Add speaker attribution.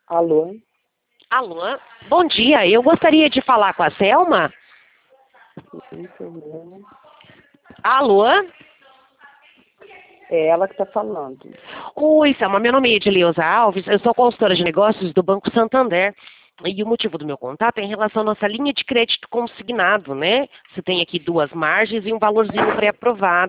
Speaker 1: Alô?
Speaker 2: Alô? Bom dia, eu gostaria de falar com a Selma.
Speaker 1: Sem problema.
Speaker 2: Alô?
Speaker 1: É ela que está falando.
Speaker 2: Oi, Selma, meu nome é Edileuza Alves, eu sou consultora de negócios do Banco Santander. E o motivo do meu contato é em relação à nossa linha de crédito consignado, né? Você tem aqui 2 margens e um valorzinho pré-aprovado.